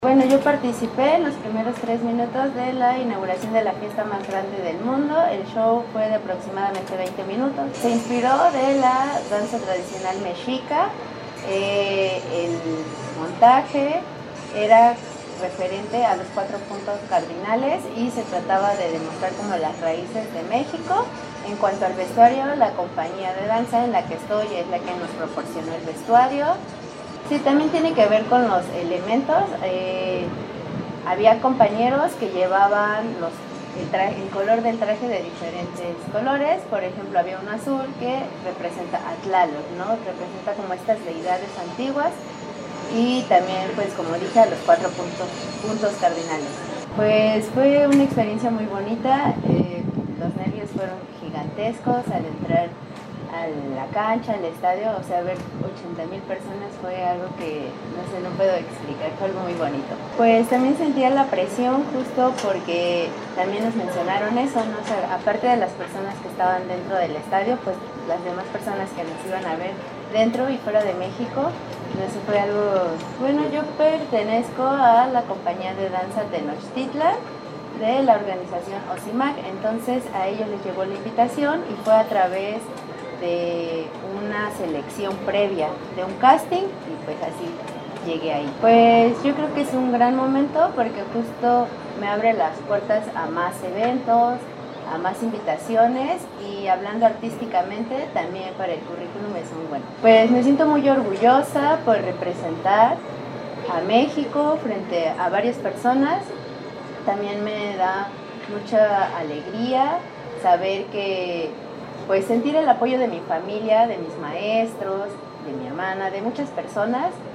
Bueno, yo participé en los primeros 3 minutos de la inauguración de la fiesta más grande del mundo. El show fue de aproximadamente 20 minutos. Se inspiró de la danza tradicional mexica. El montaje era referente a los 4 puntos cardinales y se trataba de demostrar como las raíces de México. En cuanto al vestuario, la compañía de danza en la que estoy es la que nos proporcionó el vestuario. Sí, también tiene que ver con los elementos. Había compañeros que llevaban el color del traje de diferentes colores. Por ejemplo, había un azul que representa a Tlaloc, ¿no? Representa como estas deidades antiguas. Y también, pues como dije, a los 4 puntos cardinales. Pues fue una experiencia muy bonita. Los nervios fueron gigantescos al entrar a la cancha, al estadio, o sea, ver 80,000 personas fue algo que, no sé, no puedo explicar, fue algo muy bonito. Pues también sentía la presión justo porque también nos mencionaron eso, ¿no? O sea, aparte de las personas que estaban dentro del estadio, pues las demás personas que nos iban a ver dentro y fuera de México, eso fue algo... Bueno, yo pertenezco a la compañía de danza Tenochtitlan, de la organización OSIMAC, entonces a ellos les llegó la invitación y fue a través de una selección previa, de un casting, y pues así llegué ahí. Pues yo creo que es un gran momento porque justo me abre las puertas a más eventos, a más invitaciones, y hablando artísticamente también para el currículum es muy bueno. Pues me siento muy orgullosa por representar a México frente a varias personas. También me da mucha alegría saber que, pues sentir el apoyo de mi familia, de mis maestros, de mi hermana, de muchas personas